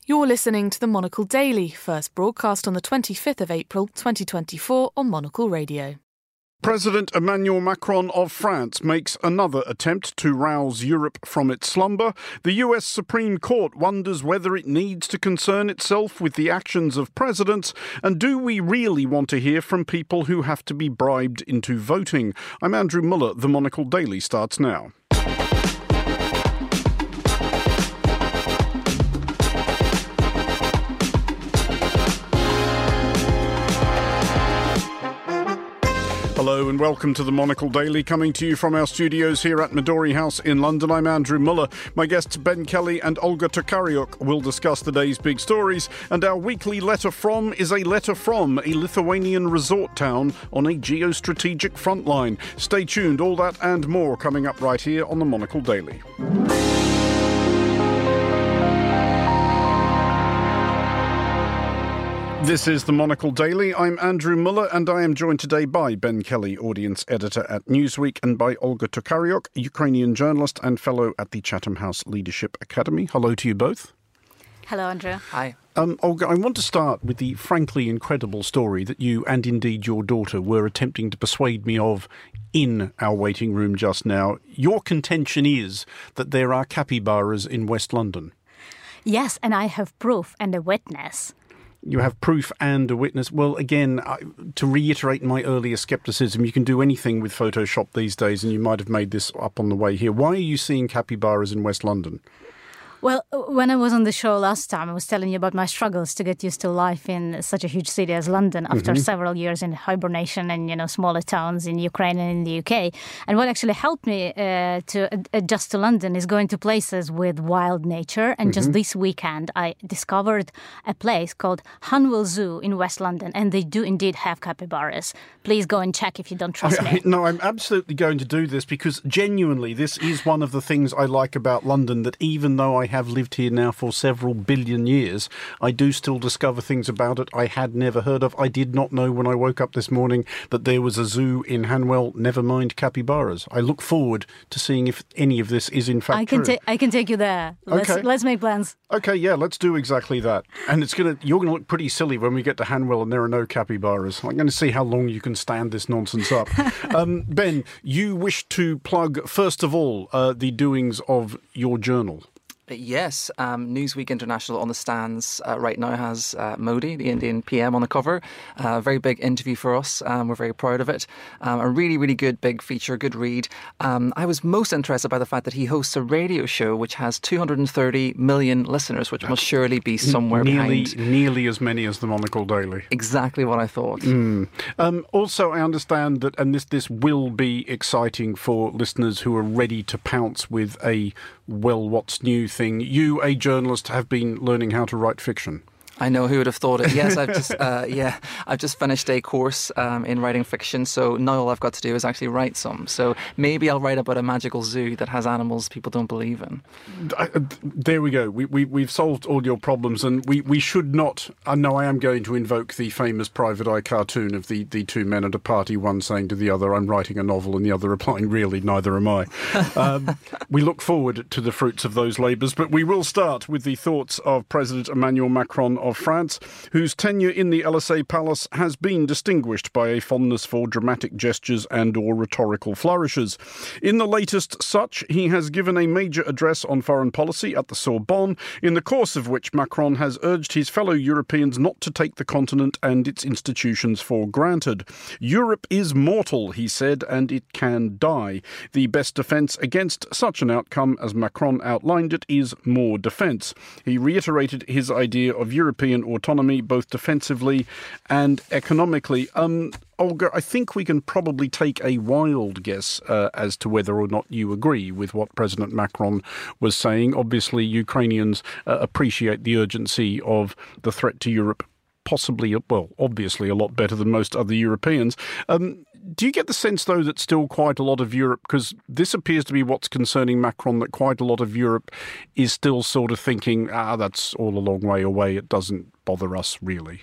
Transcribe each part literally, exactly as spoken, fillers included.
You're listening to the Monocle Daily, first broadcast on the twenty-fifth of April twenty twenty-four on Monocle Radio. President Emmanuel Macron of France makes another attempt to rouse Europe from its slumber. The U S Supreme Court wonders whether it needs to concern itself with the actions of presidents. And do we really want to hear from people who have to be bribed into voting? I'm Andrew Muller. The Monocle Daily starts now. Hello and welcome to the Monocle Daily, coming to you from our studios here at Midori House in London. I'm Andrew Muller. My guests Ben Kelly and Olga Tokaryuk will discuss the day's big stories, and our weekly letter from is a letter from a Lithuanian resort town on a geostrategic front line. Stay tuned, all that and more coming up right here on the Monocle Daily. This is the Monocle Daily. I'm Andrew Muller, and I am joined today by Ben Kelly, audience editor at Newsweek, and by Olga Tokaryuk, Ukrainian journalist and fellow at the Chatham House Leadership Academy. Hello to you both. Hello, Andrew. Hi. Um, Olga, I want to start with the frankly incredible story that you and indeed your daughter were attempting to persuade me of in our waiting room just now. Your contention is that there are capybaras in West London. Yes, and I have proof and a witness. You have proof and a witness. Well, again, I, to reiterate my earlier scepticism, you can do anything with Photoshop these days, and you might have made this up on the way here. Why are you seeing capybaras in West London? Well, when I was on the show last time, I was telling you about my struggles to get used to life in such a huge city as London after mm-hmm. several years in hibernation and, you know, smaller towns in Ukraine and in the U K. And what actually helped me uh, to adjust to London is going to places with wild nature. And mm-hmm. just this weekend, I discovered a place called Hanwell Zoo in West London. And they do indeed have capybaras. Please go and check if you don't trust I, me. I, no, I'm absolutely going to do this because genuinely this is one of the things I like about London, that even though I have lived here now for several billion years, I do still discover things about it I had never heard of. I did not know when I woke up this morning that there was a zoo in Hanwell, never mind capybaras. I look forward to seeing if any of this is in fact I can true. Ta- I can take you there. Let's, okay. let's make plans. Okay, yeah, let's do exactly that. And it's gonna you're going to look pretty silly when we get to Hanwell and there are no capybaras. I'm going to see how long you can stand this nonsense up. um, Ben, you wish to plug, first of all, uh, the doings of your journal. Yes, um, Newsweek International on the stands uh, right now has uh, Modi, the Indian P M, on the cover. A uh, very big interview for us. Um, we're very proud of it. Um, a really, really good big feature, good read. Um, I was most interested by the fact that he hosts a radio show which has two hundred thirty million listeners, which must surely be somewhere nearly, behind. Nearly as many as the Monocle Daily. Exactly what I thought. Mm. Um, also, I understand that, and this, this will be exciting for listeners who are ready to pounce with a, well, what's new thing. You, a journalist, have been learning how to write fiction. I know, who would have thought it. Yes, I've just uh, yeah, I've just finished a course um, in writing fiction, so now all I've got to do is actually write some. So maybe I'll write about a magical zoo that has animals people don't believe in. I, uh, there we go. We, we, we've solved all your problems, and we, we should not... I know I am going to invoke the famous Private Eye cartoon of the, the two men at a party, one saying to the other, I'm writing a novel, and the other replying, really, neither am I. Um, we look forward to the fruits of those labours, but we will start with the thoughts of President Emmanuel Macron of France, whose tenure in the Élysée Palace has been distinguished by a fondness for dramatic gestures and or rhetorical flourishes. In the latest such, he has given a major address on foreign policy at the Sorbonne, in the course of which Macron has urged his fellow Europeans not to take the continent and its institutions for granted. Europe is mortal, he said, and it can die. The best defence against such an outcome, as Macron outlined it, is more defence. He reiterated his idea of European autonomy, both defensively and economically. Um, Olga, I think we can probably take a wild guess uh, as to whether or not you agree with what President Macron was saying. Obviously, Ukrainians uh, appreciate the urgency of the threat to Europe, possibly, well, obviously a lot better than most other Europeans. Um, do you get the sense, though, that still quite a lot of Europe, because this appears to be what's concerning Macron, that quite a lot of Europe is still sort of thinking, ah, that's all a long way away, it doesn't bother us really?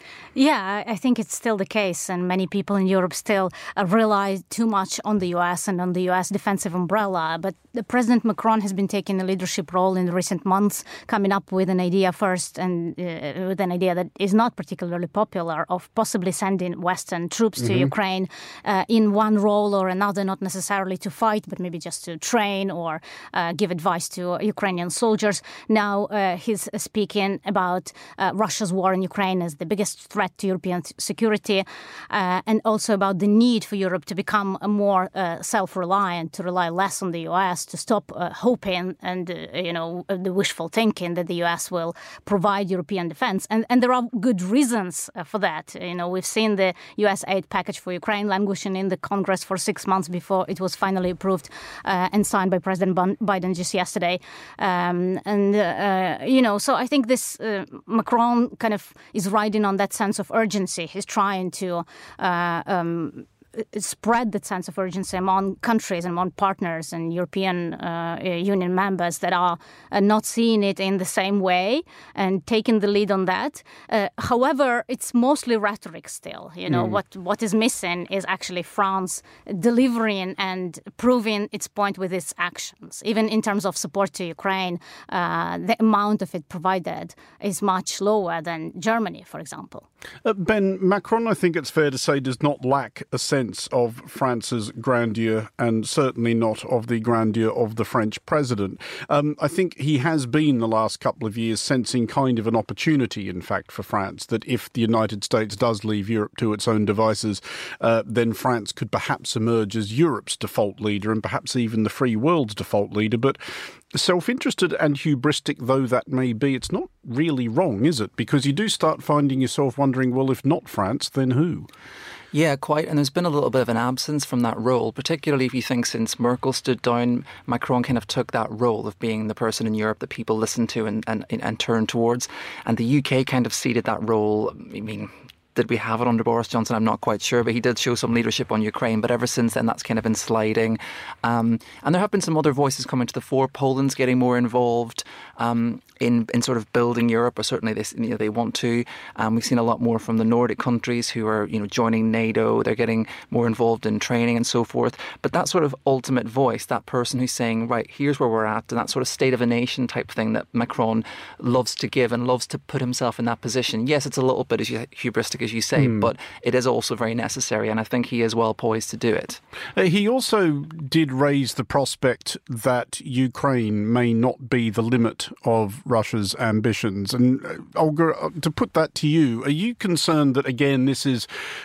Yeah, I think it's still the case, and many people in Europe still uh, rely too much on the U S and on the U S defensive umbrella. But the President Macron has been taking a leadership role in the recent months, coming up with an idea first, and uh, with an idea that is not particularly popular, of possibly sending Western troops mm-hmm. to Ukraine uh, in one role or another, not necessarily to fight, but maybe just to train or uh, give advice to Ukrainian soldiers. Now uh, he's speaking about uh, Russia's war in Ukraine as the biggest threat to European security, uh, and also about the need for Europe to become more uh, self-reliant, to rely less on the U S, to stop uh, hoping and, uh, you know, the wishful thinking that the U S will provide European defense. And, and there are good reasons uh, for that. You know, we've seen the U S aid package for Ukraine languishing in the Congress for six months before it was finally approved uh, and signed by President Biden just yesterday. Um, and, uh, you know, so I think this uh, Macron kind of is riding on that sense of urgency. He's trying to uh, um, spread that sense of urgency among countries and among partners and European uh, Union members that are uh, not seeing it in the same way and taking the lead on that. Uh, however, it's mostly rhetoric still. You know, mm. what what is missing is actually France delivering and proving its point with its actions. Even in terms of support to Ukraine, uh, the amount of it provided is much lower than Germany, for example. Uh, Ben, Macron, I think it's fair to say, does not lack a sense of France's grandeur, and certainly not of the grandeur of the French president. Um, I think he has been the last couple of years sensing kind of an opportunity, in fact, for France, that if the United States does leave Europe to its own devices, uh, then France could perhaps emerge as Europe's default leader and perhaps even the free world's default leader. But self-interested and hubristic though that may be, it's not really wrong, is it? Because you do start finding yourself wondering, well, if not France, then who? Yeah, quite. And there's been a little bit of an absence from that role, particularly if you think since Merkel stood down, Macron kind of took that role of being the person in Europe that people listen to and, and, and turn towards. And the U K kind of ceded that role. I mean, did we have it under Boris Johnson? I'm not quite sure, but he did show some leadership on Ukraine. But ever since then, that's kind of been sliding. Um, and there have been some other voices coming to the fore. Poland's getting more involved um, in in sort of building Europe, or certainly they you know, they want to. Um, we've seen a lot more from the Nordic countries who are you know joining NATO. They're getting more involved in training and so forth. But that sort of ultimate voice, that person who's saying, right, here's where we're at, and that sort of state of a nation type thing that Macron loves to give and loves to put himself in that position. Yes, it's a little bit as you, hubristic, as you say, mm. but it is also very necessary, and I think he is well poised to do it. Uh, he also did raise the prospect that Ukraine may not be the limit of Russia's ambitions. And uh, Olga, to put that to you, are you concerned that, again, this is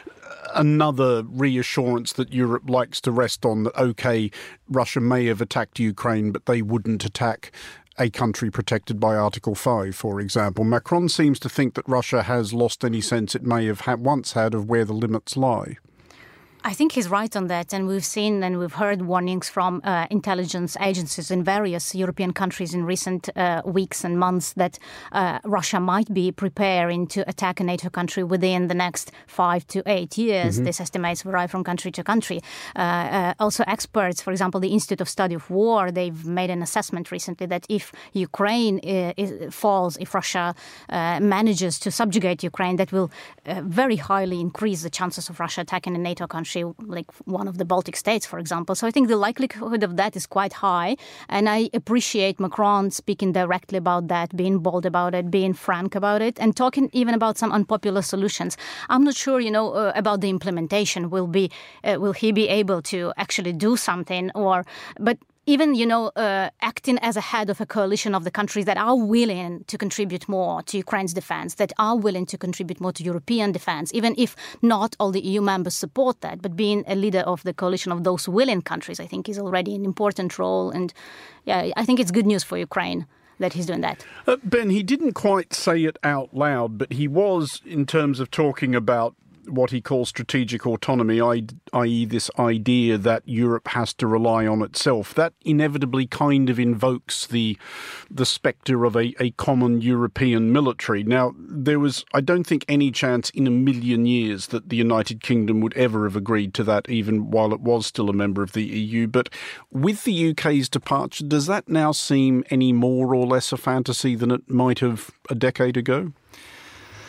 another reassurance that Europe likes to rest on, that, OK, Russia may have attacked Ukraine, but they wouldn't attack a country protected by Article five, for example? Macron seems to think that Russia has lost any sense it may have had, once had of where the limits lie. I think he's right on that, and we've seen and we've heard warnings from uh, intelligence agencies in various European countries in recent uh, weeks and months that uh, Russia might be preparing to attack a NATO country within the next five to eight years. Mm-hmm. These estimates vary from country to country. Uh, uh, also, experts, for example, the Institute of Study of War, they've made an assessment recently that if Ukraine uh, is, falls, if Russia uh, manages to subjugate Ukraine, that will uh, very highly increase the chances of Russia attacking a NATO country, like one of the Baltic states, for example. So I think the likelihood of that is quite high. And I appreciate Macron speaking directly about that, being bold about it, being frank about it, and talking even about some unpopular solutions. I'm not sure, you know, uh, about the implementation. Will be, uh, will he be able to actually do something? Or, but even, you know, uh, acting as a head of a coalition of the countries that are willing to contribute more to Ukraine's defense, that are willing to contribute more to European defense, even if not all the E U members support that, but being a leader of the coalition of those willing countries, I think is already an important role. And yeah, I think it's good news for Ukraine that he's doing that. Uh, Ben, he didn't quite say it out loud, but he was, in terms of talking about what he calls strategic autonomy, that is this idea that Europe has to rely on itself. That inevitably kind of invokes the the spectre of a, a common European military. Now, there was, I don't think, any chance in a million years that the United Kingdom would ever have agreed to that, even while it was still a member of the E U. But with the U K's departure, does that now seem any more or less a fantasy than it might have a decade ago?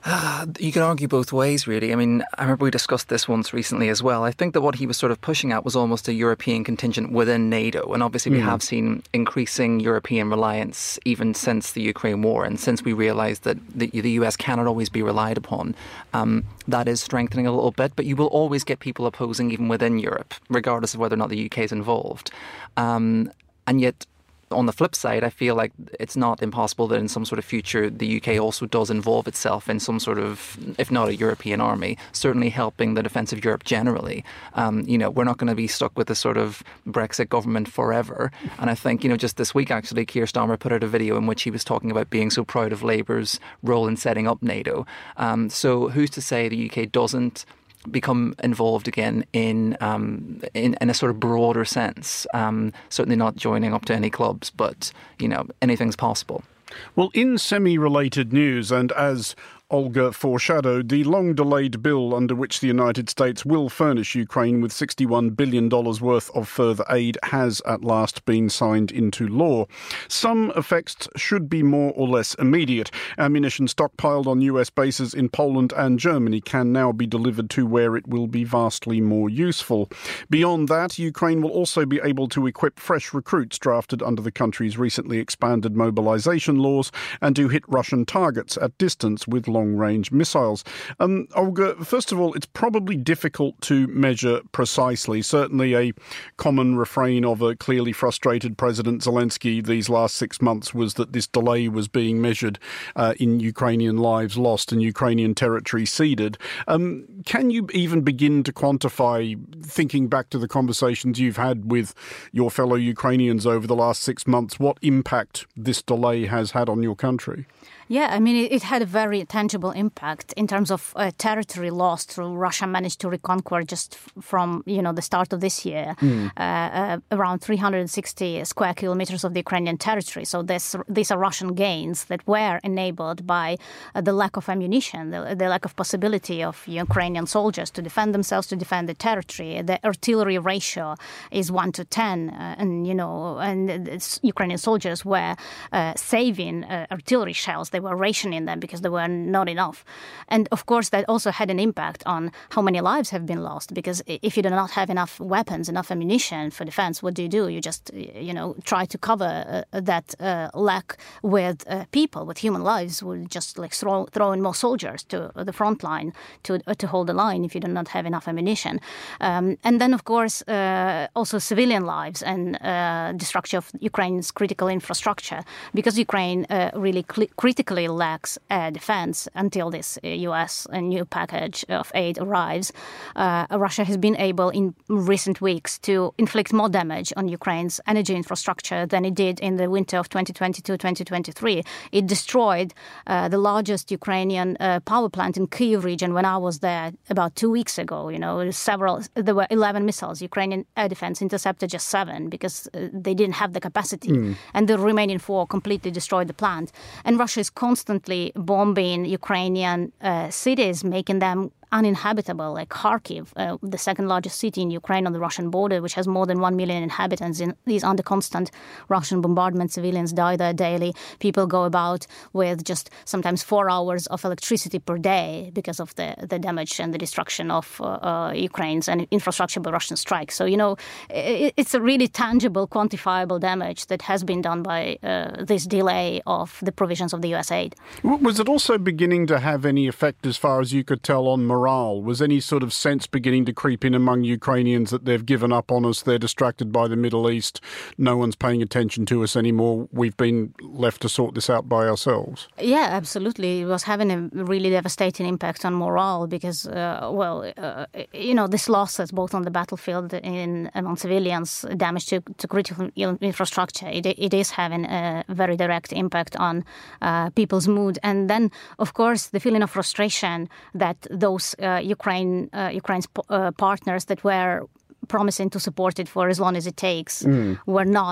You can argue both ways, really. I mean, I remember we discussed this once recently as well. I think that what he was sort of pushing at was almost a European contingent within NATO. And obviously we mm. have seen increasing European reliance even since the Ukraine war. And since we realised that the, the U S cannot always be relied upon, um, that is strengthening a little bit. But you will always get people opposing even within Europe, regardless of whether or not the U K is involved. Um, and yet, on the flip side, I feel like it's not impossible that in some sort of future the U K also does involve itself in some sort of, if not a European army, certainly helping the defence of Europe generally. Um, you know, we're not going to be stuck with this sort of Brexit government forever. And I think, you know, just this week actually, Keir Starmer put out a video in which he was talking about being so proud of Labour's role in setting up NATO. Um, so who's to say the U K doesn't become involved again in, um, in in a sort of broader sense. Um, certainly not joining up to any clubs, but, you know, anything's possible. Well, in semi-related news, and as Olga foreshadowed, the long-delayed bill under which the United States will furnish Ukraine with sixty-one billion dollars worth of further aid has at last been signed into law. Some effects should be more or less immediate. Ammunition stockpiled on U S bases in Poland and Germany can now be delivered to where it will be vastly more useful. Beyond that, Ukraine will also be able to equip fresh recruits drafted under the country's recently expanded mobilization laws and to hit Russian targets at distance with long-range missiles. Um, Olga, first of all, it's probably difficult to measure precisely. Certainly a common refrain of a clearly frustrated President Zelensky these last six months was that this delay was being measured uh, in Ukrainian lives lost and Ukrainian territory ceded. Um, can you even begin to quantify, thinking back to the conversations you've had with your fellow Ukrainians over the last six months, what impact this delay has had on your country? Yeah, I mean, it, it had a very tangible impact in terms of uh, territory lost through Russia managed to reconquer just f- from, you know, the start of this year, mm. uh, uh, around three hundred sixty square kilometers of the Ukrainian territory. So this, these are Russian gains that were enabled by uh, the lack of ammunition, the, the lack of possibility of Ukrainian soldiers to defend themselves, to defend the territory. The artillery ratio is one to ten, uh, and, you know, and uh, Ukrainian soldiers were uh, saving uh, artillery shells. They were rationing them because there were not enough. And of course, that also had an impact on how many lives have been lost, because if you do not have enough weapons, enough ammunition for defense, what do you do? You just, you know, try to cover uh, that uh, lack with uh, people, with human lives. Would just like throw, throw in more soldiers to the front line to uh, to hold the line if you do not have enough ammunition. Um, and then, of course, uh, also civilian lives and uh, destruction of Ukraine's critical infrastructure, because Ukraine uh, really cl- critically lacks uh, defense until this uh, U S a new package of aid arrives. Uh, Russia has been able in recent weeks to inflict more damage on Ukraine's energy infrastructure than it did in the winter of twenty twenty-two twenty twenty-three. It destroyed uh, the largest Ukrainian uh, power plant in Kyiv region when I was there about two weeks ago. You know, several, there were eleven missiles. Ukrainian air defense intercepted just seven because uh, they didn't have the capacity. Mm. And the remaining four completely destroyed the plant. And Russia is constantly bombing Ukrainian uh, cities, making them uninhabitable, like Kharkiv, uh, the second largest city in Ukraine on the Russian border, which has more than one million inhabitants. In, is under constant Russian bombardment. Civilians die there daily. People go about with just sometimes four hours of electricity per day because of the, the damage and the destruction of uh, uh, Ukraine's and infrastructure by Russian strikes. So, you know, it, it's a really tangible, quantifiable damage that has been done by uh, this delay of the provisions of the U S aid. Was it also beginning to have any effect, as far as you could tell, on morale? Was any sort of sense beginning to creep in among Ukrainians that they've given up on us, they're distracted by the Middle East, no one's paying attention to us anymore, we've been left to sort this out by ourselves? Yeah, absolutely. It was having a really devastating impact on morale because, uh, well, uh, you know, this losses both on the battlefield and among civilians, damage to, to critical infrastructure, it, it is having a very direct impact on uh, people's mood. And then, of course, the feeling of frustration that those uh, Ukraine, uh, Ukraine's uh, partners that were promising to support it for as long as it takes mm. were not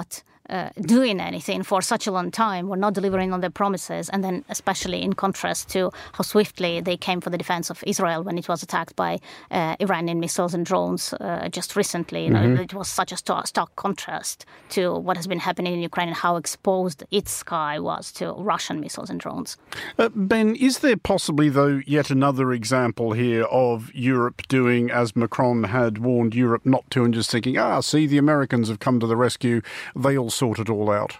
uh, doing anything for such a long time, were not delivering on their promises, and then especially in contrast to how swiftly they came for the defense of Israel when it was attacked by uh, Iranian missiles and drones uh, just recently. You know, mm-hmm. It was such a stark, stark contrast to what has been happening in Ukraine and how exposed its sky was to Russian missiles and drones. Uh, Ben, is there possibly, though, yet another example here of Europe doing as Macron had warned Europe not to, and just thinking, ah, see, the Americans have come to the rescue, they'll sort it all out?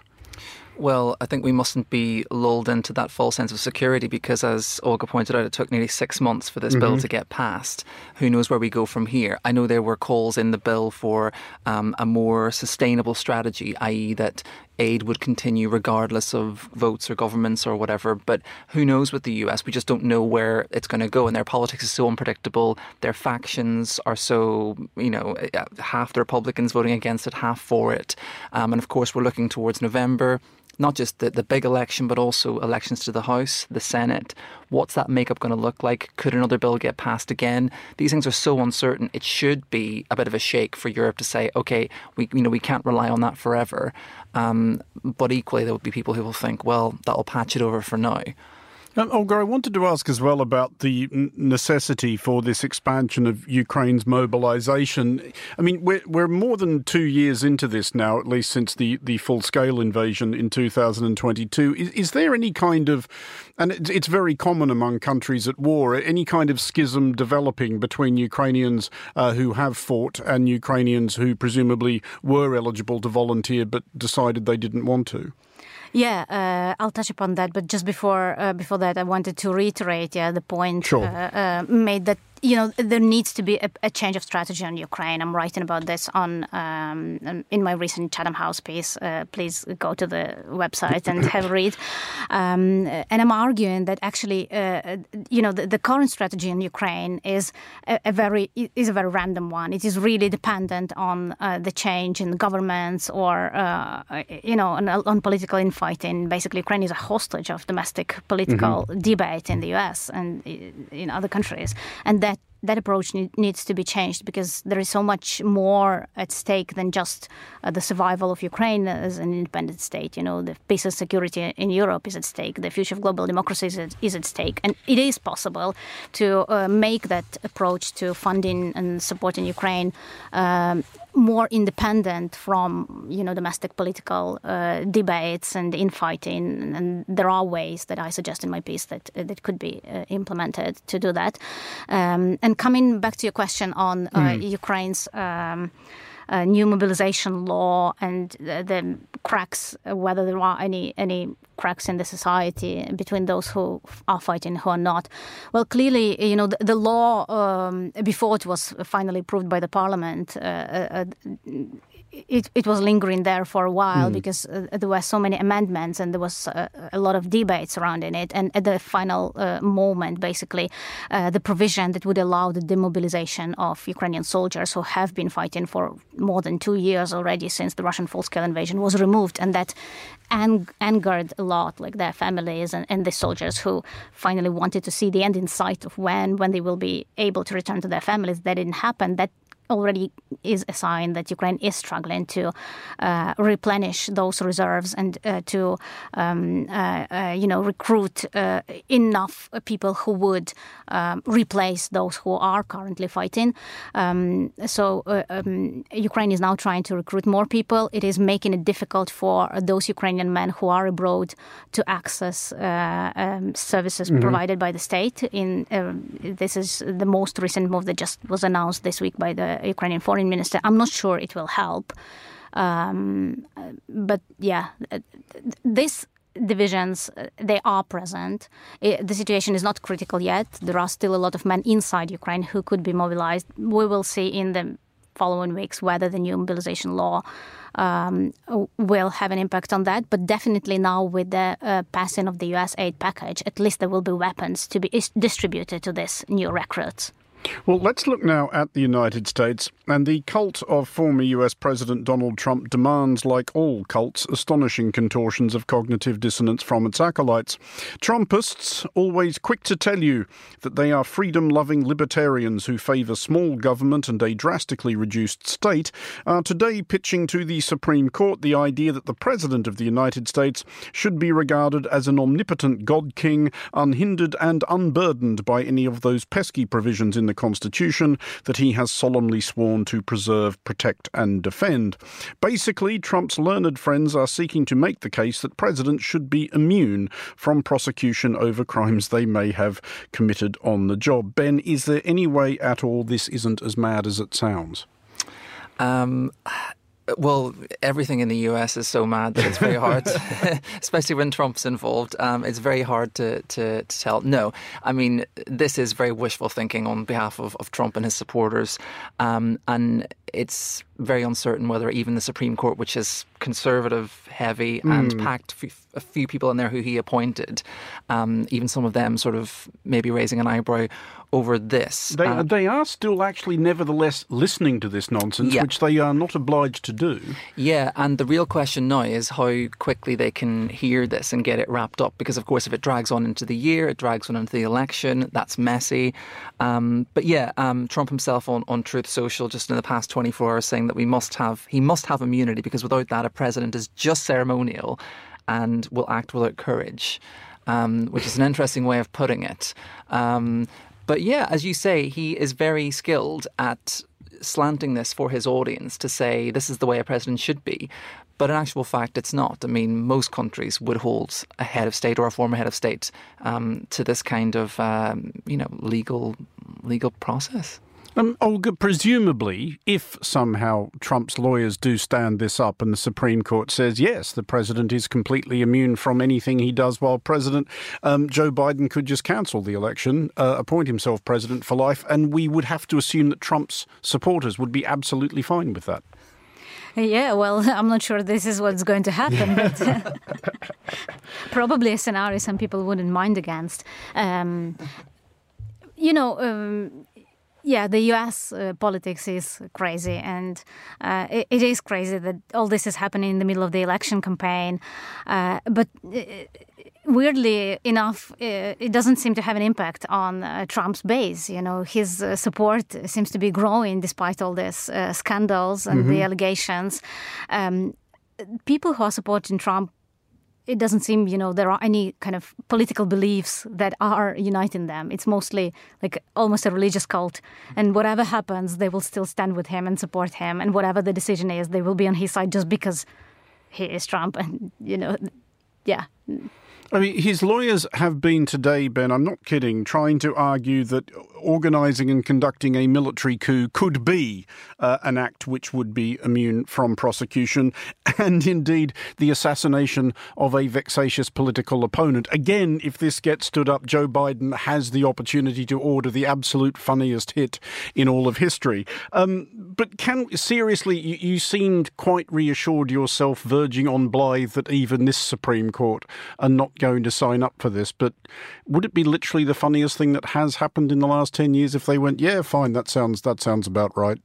Well, I think we mustn't be lulled into that false sense of security because, as Olga pointed out, it took nearly six months for this mm-hmm. bill to get passed. Who knows where we go from here? I know there were calls in the bill for um, a more sustainable strategy, that is that aid would continue regardless of votes or governments or whatever. But who knows with the U S? We just don't know where it's going to go. And their politics is so unpredictable. Their factions are so, you know, half the Republicans voting against it, half for it. Um, and of course, we're looking towards November. Not just the, the big election, but also elections to the House, the Senate. What's that makeup going to look like? Could another bill get passed again? These things are so uncertain. It should be a bit of a shake for Europe to say, OK, we you know we can't rely on that forever. Um, but equally, there will be people who will think, well, that'll patch it over for now. Um, Olga, I wanted to ask as well about the necessity for this expansion of Ukraine's mobilization. I mean, we're, we're more than two years into this now, at least since the, the full-scale invasion in two thousand twenty-two. Is, is there any kind of, and it's, it's very common among countries at war, any kind of schism developing between Ukrainians uh, who have fought and Ukrainians who presumably were eligible to volunteer but decided they didn't want to? Yeah, uh, I'll touch upon that. But just before uh, before that, I wanted to reiterate yeah, the point sure. uh, uh, made that, you know, there needs to be a, a change of strategy on Ukraine. I'm writing about this on um, in my recent Chatham House piece. Uh, please go to the website and have a read. Um, and I'm arguing that actually, uh, you know, the, the current strategy in Ukraine is a, a very is a very random one. It is really dependent on uh, the change in governments or uh, you know on, on political infighting. Basically, Ukraine is a hostage of domestic political mm-hmm. debate in the U S and in other countries, and that. That approach needs to be changed because there is so much more at stake than just uh, the survival of Ukraine as an independent state. You know, the peace and security in Europe is at stake. The future of global democracy is at, is at stake. And it is possible to uh, make that approach to funding and supporting Ukraine um, more independent from, you know, domestic political uh, debates and infighting. And there are ways that I suggest in my piece that uh, that could be uh, implemented to do that. Um, and coming back to your question on uh, mm. Ukraine's um, uh, new mobilization law and the, the cracks, whether there are any any cracks in the society between those who are fighting and who are not. Well, clearly, you know, the, the law, um, before it was finally approved by the parliament, uh, uh, It, it was lingering there for a while mm. because uh, there were so many amendments and there was uh, a lot of debate surrounding it. And at the final uh, moment, basically, uh, the provision that would allow the demobilization of Ukrainian soldiers who have been fighting for more than two years already since the Russian full-scale invasion was removed. And that ang- angered a lot, like their families and, and the soldiers who finally wanted to see the end in sight of when, when they will be able to return to their families. That didn't happen. That already is a sign that Ukraine is struggling to uh, replenish those reserves and uh, to, um, uh, uh, you know, recruit uh, enough people who would um, replace those who are currently fighting. Um, so uh, um, Ukraine is now trying to recruit more people. It is making it difficult for those Ukrainian men who are abroad to access uh, um, services mm-hmm. provided by the state. In uh, this is the most recent move that just was announced this week by the Ukrainian foreign minister. I'm not sure it will help. Um, but yeah, these divisions, they are present. It, the situation is not critical yet. There are still a lot of men inside Ukraine who could be mobilized. We will see in the following weeks whether the new mobilization law um, will have an impact on that. But definitely now with the uh, passing of the U S aid package, at least there will be weapons to be is- distributed to these new recruits. Well, let's look now at the United States, and the cult of former U S President Donald Trump demands, like all cults, astonishing contortions of cognitive dissonance from its acolytes. Trumpists, always quick to tell you that they are freedom-loving libertarians who favour small government and a drastically reduced state, are today pitching to the Supreme Court the idea that the President of the United States should be regarded as an omnipotent God-king, unhindered and unburdened by any of those pesky provisions in the Constitution that he has solemnly sworn to preserve, protect and defend. Basically, Trump's learned friends are seeking to make the case that presidents should be immune from prosecution over crimes they may have committed on the job. Ben, is there any way at all this isn't as mad as it sounds? Um... Well, everything in the U S is so mad that it's very hard, to, especially when Trump's involved. Um, it's very hard to, to, to tell. No, I mean, this is very wishful thinking on behalf of, of Trump and his supporters. Um, and it's very uncertain whether even the Supreme Court, which is conservative, heavy mm. and packed f- a few people in there who he appointed, um, even some of them sort of maybe raising an eyebrow over this. They, uh, they are still actually nevertheless listening to this nonsense, yeah. which they are not obliged to do. Yeah, and the real question now is how quickly they can hear this and get it wrapped up, because of course if it drags on into the year, it drags on into the election, that's messy. Um, but yeah, um, Trump himself on, on Truth Social just in the past twenty-four hours saying that we must have, he must have immunity, because without that a president is just ceremonial and will act without courage, um, which is an interesting way of putting it. Um, but yeah, as you say, he is very skilled at slanting this for his audience to say this is the way a president should be. But in actual fact, it's not. I mean, most countries would hold a head of state or a former head of state um, to this kind of, um, you know, legal legal process. Um, Olga, presumably, if somehow Trump's lawyers do stand this up and the Supreme Court says, yes, the president is completely immune from anything he does while president, um, Joe Biden could just cancel the election, uh, appoint himself president for life, and we would have to assume that Trump's supporters would be absolutely fine with that. Yeah, well, I'm not sure this is what's going to happen, but uh, probably a scenario some people wouldn't mind against. Um, you know... Um, Yeah, the U S uh, politics is crazy, and uh, it, it is crazy that all this is happening in the middle of the election campaign. Uh, but uh, weirdly enough, uh, it doesn't seem to have an impact on uh, Trump's base. You know, his uh, support seems to be growing despite all these uh, scandals and mm-hmm. the allegations. Um, people who are supporting Trump, it doesn't seem, you know, there are any kind of political beliefs that are uniting them. It's mostly like almost a religious cult. And whatever happens, they will still stand with him and support him. And whatever the decision is, they will be on his side just because he is Trump. And, you know, yeah. I mean, his lawyers have been today, Ben, I'm not kidding, trying to argue that organising and conducting a military coup could be uh, an act which would be immune from prosecution, and indeed the assassination of a vexatious political opponent. Again, if this gets stood up, Joe Biden has the opportunity to order the absolute funniest hit in all of history. Um, but can seriously, you, you seemed quite reassured yourself, verging on blithe, that even this Supreme Court are not going to sign up for this. But would it be literally the funniest thing that has happened in the last ten years if they went, yeah, fine, that sounds that sounds about right?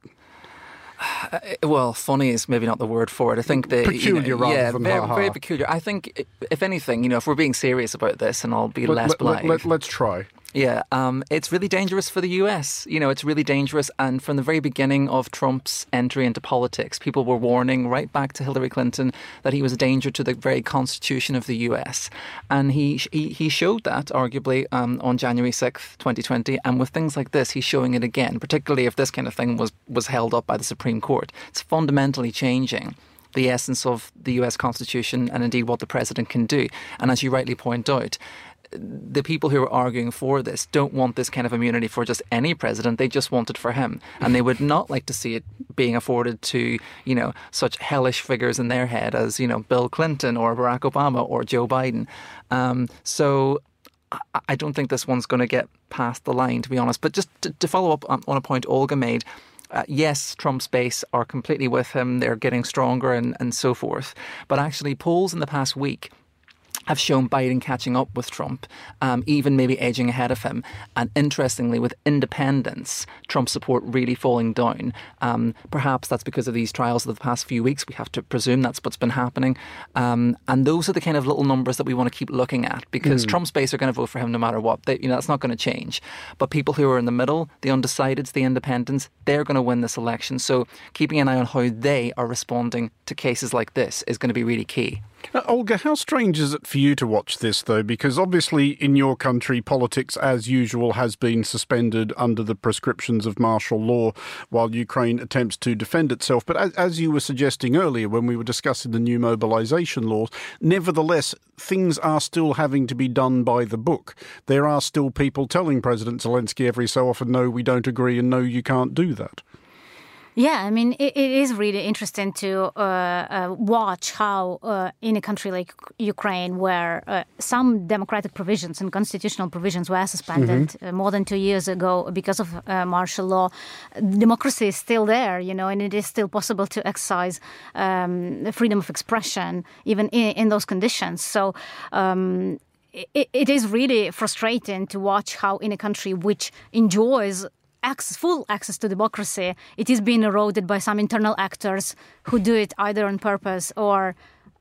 Uh, well, funny is maybe not the word for it. I think the peculiar, you know, rather yeah, than very, ha-ha. very peculiar. I think, if anything, you know, if we're being serious about this, and I'll be let, less let, blithe. Let, let, let's try. Yeah, um, it's really dangerous for the U S. You know, it's really dangerous. And from the very beginning of Trump's entry into politics, people were warning right back to Hillary Clinton that he was a danger to the very constitution of the U S. And he he, he showed that, arguably, um, on January sixth, twenty twenty. And with things like this, he's showing it again, particularly if this kind of thing was, was held up by the Supreme Court. It's fundamentally changing the essence of the U S Constitution and indeed what the president can do. And as you rightly point out, the people who are arguing for this don't want this kind of immunity for just any president. They just want it for him. And they would not like to see it being afforded to, you know, such hellish figures in their head as, you know, Bill Clinton or Barack Obama or Joe Biden. Um, so I, I don't think this one's going to get past the line, to be honest. But just to, to follow up on, on a point Olga made, Uh, yes, Trump's base are completely with him. They're getting stronger and, and so forth. But actually, polls in the past week have shown Biden catching up with Trump, um, even maybe edging ahead of him. And interestingly, with independents, Trump's support really falling down. Um, perhaps that's because of these trials of the past few weeks. We have to presume that's what's been happening. Um, and those are the kind of little numbers that we want to keep looking at, because mm. Trump's base are going to vote for him no matter what. They, you know, that's not going to change. But people who are in the middle, the undecideds, the independents, they're going to win this election. So keeping an eye on how they are responding to cases like this is going to be really key. Uh, Olga, how strange is it for you to watch this, though? Because obviously in your country, politics, as usual, has been suspended under the prescriptions of martial law while Ukraine attempts to defend itself. But as, as you were suggesting earlier when we were discussing the new mobilisation laws, nevertheless, things are still having to be done by the book. There are still people telling President Zelensky every so often, no, we don't agree, and no, you can't do that. Yeah, I mean, it, it is really interesting to uh, uh, watch how uh, in a country like Ukraine, where uh, some democratic provisions and constitutional provisions were suspended mm-hmm. uh, more than two years ago because of uh, martial law, democracy is still there, you know, and it is still possible to exercise um, the freedom of expression even in, in those conditions. So um, it, it is really frustrating to watch how in a country which enjoys Access, full access to democracy, it is being eroded by some internal actors who do it either on purpose or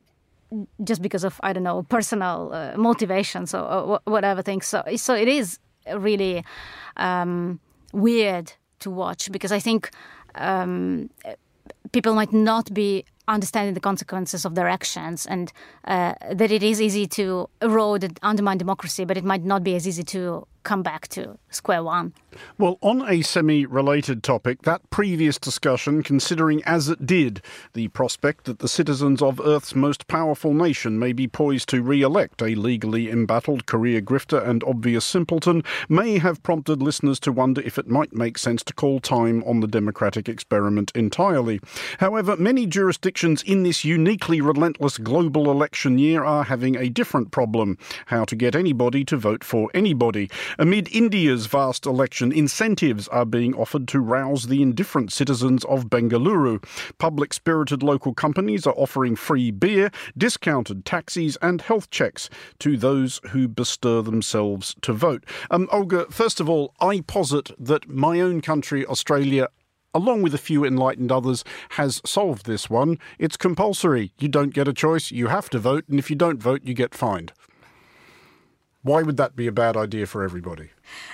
just because of, I don't know, personal uh, motivations or, or whatever things. So, so it is really um, weird to watch, because I think um, people might not be understanding the consequences of their actions, and uh, that it is easy to erode and undermine democracy, but it might not be as easy to come back to square one. Well, on a semi-related topic, that previous discussion, considering as it did the prospect that the citizens of Earth's most powerful nation may be poised to re-elect a legally embattled career grifter and obvious simpleton, may have prompted listeners to wonder if it might make sense to call time on the democratic experiment entirely. However, many jurisdictions in this uniquely relentless global election year are having a different problem: how to get anybody to vote for anybody. Amid India's vast election, incentives are being offered to rouse the indifferent citizens of Bengaluru. Public-spirited local companies are offering free beer, discounted taxis and health checks to those who bestir themselves to vote. Um, Olga, first of all, I posit that my own country, Australia, along with a few enlightened others, has solved this one. It's compulsory. You don't get a choice. You have to vote. And if you don't vote, you get fined. Why would that be a bad idea for everybody?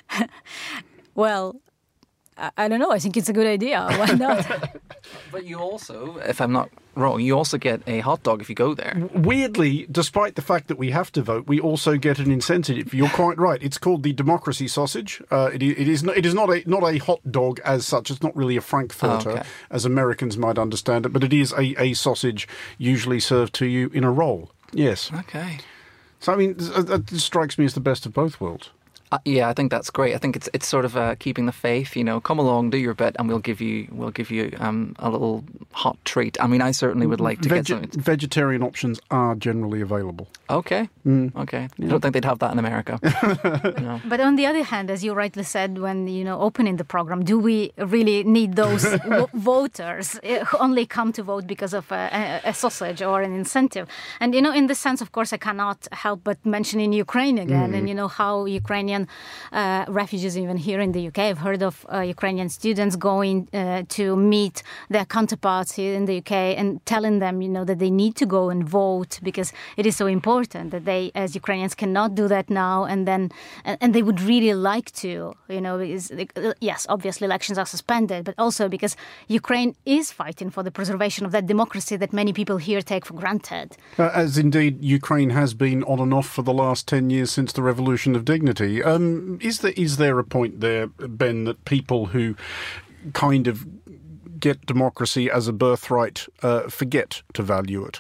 Well, I don't know. I think it's a good idea. Why not? But you also, if I'm not wrong, you also get a hot dog if you go there. Weirdly, despite the fact that we have to vote, we also get an incentive. You're quite right. It's called the democracy sausage. Uh, it, it is not, it is not a not a hot dog as such. It's not really a frankfurter, oh, okay. as Americans might understand it, but it is a, a sausage usually served to you in a roll. Yes. Okay. So, I mean, that strikes me as the best of both worlds. Uh, yeah, I think that's great. I think it's it's sort of uh, keeping the faith. You know, come along, do your bit, and we'll give you we'll give you um, a little hot treat. I mean, I certainly would like to Veg- get something. Vegetarian options are generally available. Okay, mm. okay. Yeah. I don't think they'd have that in America. No. But on the other hand, as you rightly said, when you know opening the program, do we really need those w- voters who only come to vote because of a, a, a sausage or an incentive? And you know, in this sense, of course, I cannot help but mentioning Ukraine again, mm. and you know how Ukrainian Uh, refugees even here in the U K. I've heard of uh, Ukrainian students going uh, to meet their counterparts here in the U K and telling them, you know, that they need to go and vote because it is so important that they, as Ukrainians, cannot do that now. And then, and, and they would really like to, you know, because, yes, obviously elections are suspended, but also because Ukraine is fighting for the preservation of that democracy that many people here take for granted. Uh, as indeed Ukraine has been on and off for the last ten years since the Revolution of Dignity. Um, is there is there a point there, Ben, that people who kind of get democracy as a birthright uh, forget to value it?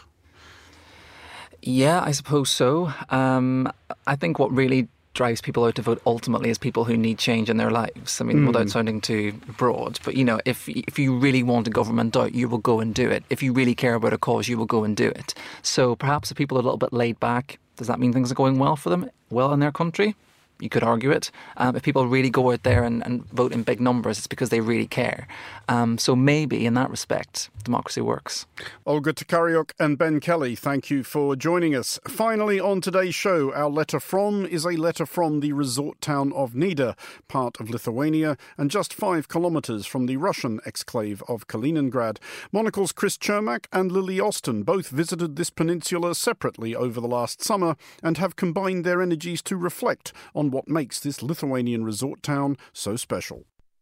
Yeah, I suppose so. Um, I think what really drives people out to vote ultimately is people who need change in their lives. I mean, mm. without sounding too broad, but you know, if if you really want a government out, you will go and do it. If you really care about a cause, you will go and do it. So perhaps if people are a little bit laid back, does that mean things are going well for them, well in their country? you could argue it. Um, if people really go out there and, and vote in big numbers, it's because they really care. Um, so maybe in that respect, democracy works. Olga Tokaryuk and Ben Kelly, thank you for joining us. Finally, on today's show, our letter from is a letter from the resort town of Nida, part of Lithuania, and just five kilometres from the Russian exclave of Kaliningrad. Monocle's Chris Chermak and Lily Austin both visited this peninsula separately over the last summer and have combined their energies to reflect on what makes this Lithuanian resort town so special.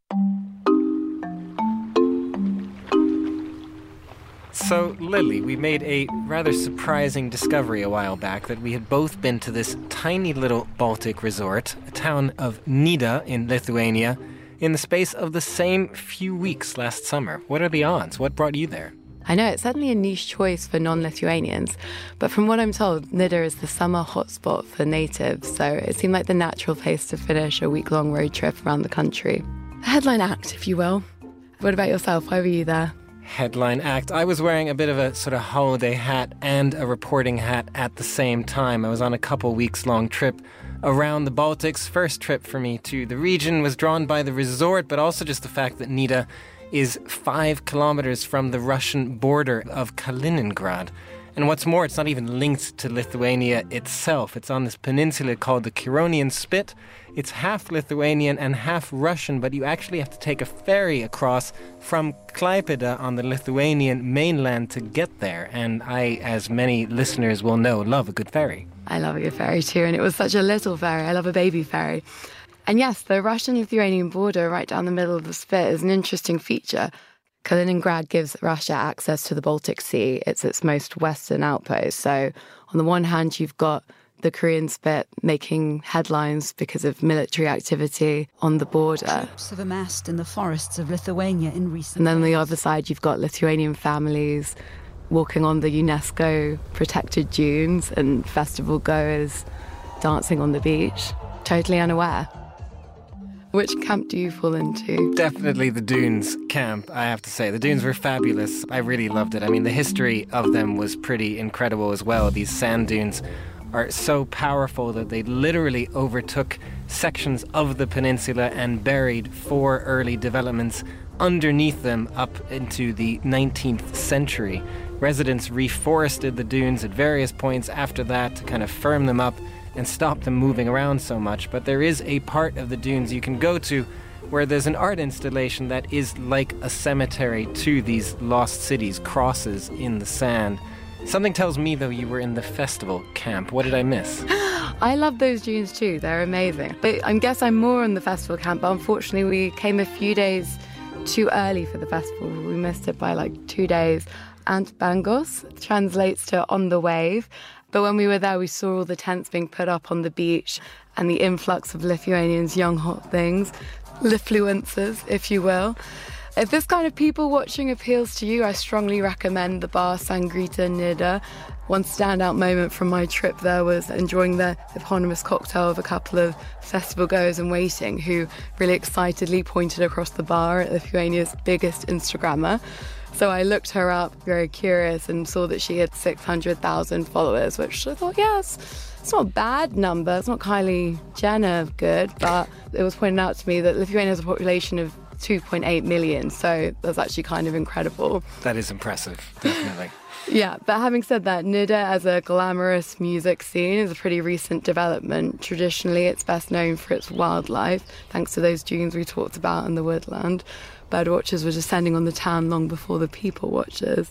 So, Lily, we made a rather surprising discovery a while back that we had both been to this tiny little Baltic resort, a town of Nida in Lithuania, in the space of the same few weeks last summer. What are the odds? What brought you there? I know, it's certainly a niche choice for non-Lithuanians, but from what I'm told, Nida is the summer hotspot for natives, so it seemed like the natural place to finish a week-long road trip around the country. A headline act, if you will. What about yourself? Why were you there? Headline act. I was wearing a bit of a sort of holiday hat and a reporting hat at the same time. I was on a couple weeks-long trip around the Baltics. First trip for me to the region was drawn by the resort, but also just the fact that Nida is five kilometers from the Russian border of Kaliningrad. And what's more, it's not even linked to Lithuania itself. It's on this peninsula called the Curonian Spit. It's half Lithuanian and half Russian, but you actually have to take a ferry across from Klaipėda on the Lithuanian mainland to get there. And I, as many listeners will know, love a good ferry. I love a good ferry too, and it was such a little ferry. I love a baby ferry. And yes, the Russian-Lithuanian border right down the middle of the Spit is an interesting feature. Kaliningrad gives Russia access to the Baltic Sea. It's its most western outpost. So on the one hand, you've got the Korean Spit making headlines because of military activity on the border. Troops have amassed in the forests of Lithuania in recent And then on the days. other side, you've got Lithuanian families walking on the UNESCO protected dunes and festival goers dancing on the beach, totally unaware. Which camp do you fall into? Definitely the Dunes camp, I have to say. The Dunes were fabulous. I really loved it. I mean, the history of them was pretty incredible as well. These sand dunes are so powerful that they literally overtook sections of the peninsula and buried four early developments underneath them up into the nineteenth century. Residents reforested the dunes at various points after that to kind of firm them up and stop them moving around so much. But there is a part of the dunes you can go to where there's an art installation that is like a cemetery to these lost cities, crosses in the sand. Something tells me, though, you were in the festival camp. What did I miss? I love those dunes too. They're amazing. But I guess I'm more in the festival camp. But unfortunately, we came a few days too early for the festival. We missed it by like two days. Ant Bangos translates to on the wave. But when we were there, we saw all the tents being put up on the beach and the influx of Lithuanians, young hot things, Lifluencers, if you will. If this kind of people watching appeals to you, I strongly recommend the bar Sangrita Nida. One standout moment from my trip there was enjoying the eponymous cocktail of a couple of festival goers in waiting who really excitedly pointed across the bar at Lithuania's biggest Instagrammer. So I looked her up, very curious, and saw that she had six hundred thousand followers, which I thought, yes, it's not a bad number. It's not Kylie Jenner good, but it was pointed out to me that Lithuania has a population of two point eight million, so that's actually kind of incredible. That is impressive, definitely. Yeah, but having said that, Nida as a glamorous music scene is a pretty recent development. Traditionally, it's best known for its wildlife, thanks to those dunes we talked about in the woodland. Birdwatchers were descending on the town long before the people watchers.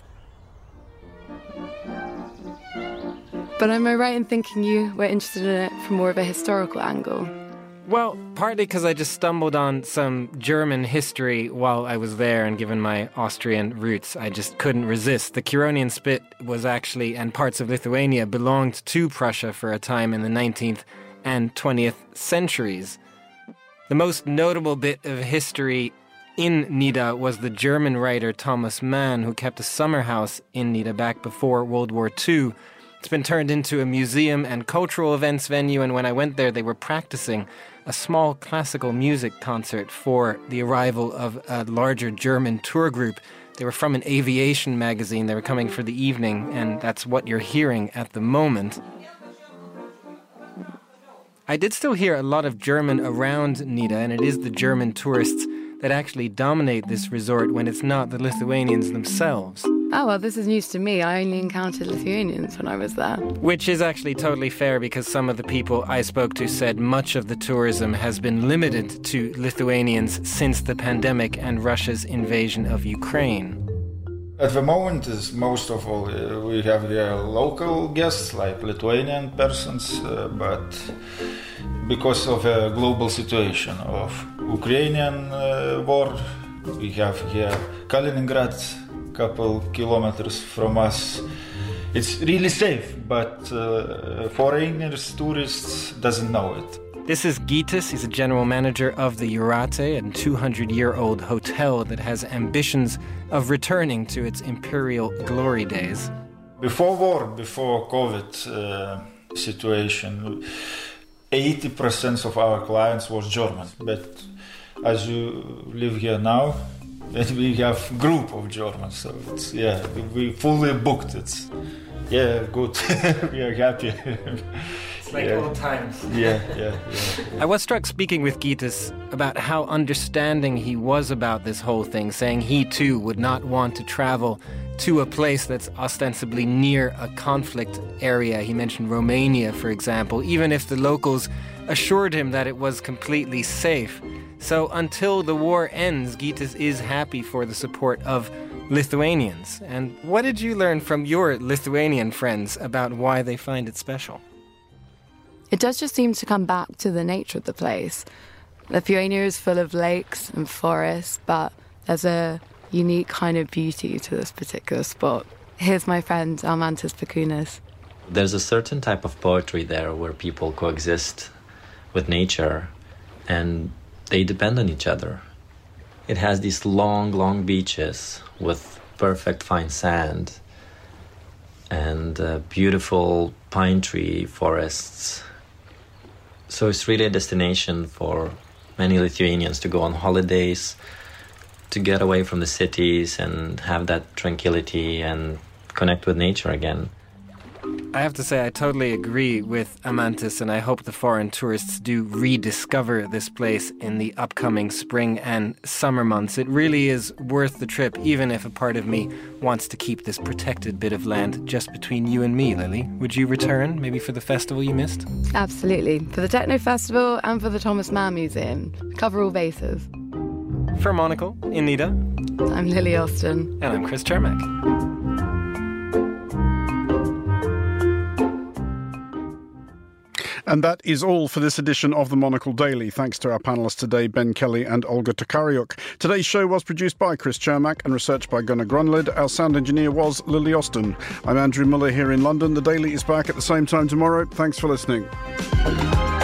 But am I right in thinking you were interested in it from more of a historical angle? Well, partly because I just stumbled on some German history while I was there, and given my Austrian roots, I just couldn't resist. The Curonian Spit was actually, and parts of Lithuania, belonged to Prussia for a time in the nineteenth and twentieth centuries. The most notable bit of history in Nida was the German writer Thomas Mann, who kept a summer house in Nida back before World War Two. It's been turned into a museum and cultural events venue, and when I went there, they were practicing a small classical music concert for the arrival of a larger German tour group. They were from an aviation magazine. They were coming for the evening, and that's what you're hearing at the moment. I did still hear a lot of German around Nida, and it is the German tourists that actually dominate this resort when it's not the Lithuanians themselves. Oh, well, this is news to me. I only encountered Lithuanians when I was there. Which is actually totally fair, because some of the people I spoke to said much of the tourism has been limited to Lithuanians since the pandemic and Russia's invasion of Ukraine. At the moment, is most of all, uh, we have the local guests, like Lithuanian persons, uh, but because of a global situation of Ukrainian uh, war, we have here Kaliningrad, couple kilometers from us. It's really safe, but uh, foreigners, tourists, doesn't know it. This is Gytis. He's a general manager of the Jūratė, a two hundred year old hotel that has ambitions of returning to its imperial glory days. Before war, before COVID uh, situation, eighty percent of our clients was German. But as you live here now, we have a group of Germans, so it's, yeah, we fully booked. It's, yeah, good. We are happy. It's like yeah. old times. Yeah, yeah, yeah. I was struck speaking with Gytis about how understanding he was about this whole thing, saying he too would not want to travel to a place that's ostensibly near a conflict area. He mentioned Romania, for example, even if the locals assured him that it was completely safe. So until the war ends, Gytis is happy for the support of Lithuanians. And what did you learn from your Lithuanian friends about why they find it special? It does just seem to come back to the nature of the place. Lithuania is full of lakes and forests, but there's a unique kind of beauty to this particular spot. Here's my friend Almantas Pakunas. There's a certain type of poetry there where people coexist with nature and they depend on each other. It has these long, long beaches with perfect fine sand and uh, beautiful pine tree forests. So it's really a destination for many Lithuanians to go on holidays, to get away from the cities and have that tranquility and connect with nature again. I have to say I totally agree with Almantas, and I hope the foreign tourists do rediscover this place in the upcoming spring and summer months. It really is worth the trip, even if a part of me wants to keep this protected bit of land just between you and me, Lily. Would you return, maybe for the festival you missed? Absolutely. For the Techno Festival and for the Thomas Mann Museum. Cover all bases. For Monocle, in Nida. I'm Lily Austin. And I'm Chris Cermak. And that is all for this edition of the Monocle Daily. Thanks to our panellists today, Ben Kelly and Olga Tokariuk. Today's show was produced by Chris Cermak and researched by Gunnar Grunlid. Our sound engineer was Lily Austin. I'm Andrew Muller here in London. The Daily is back at the same time tomorrow. Thanks for listening.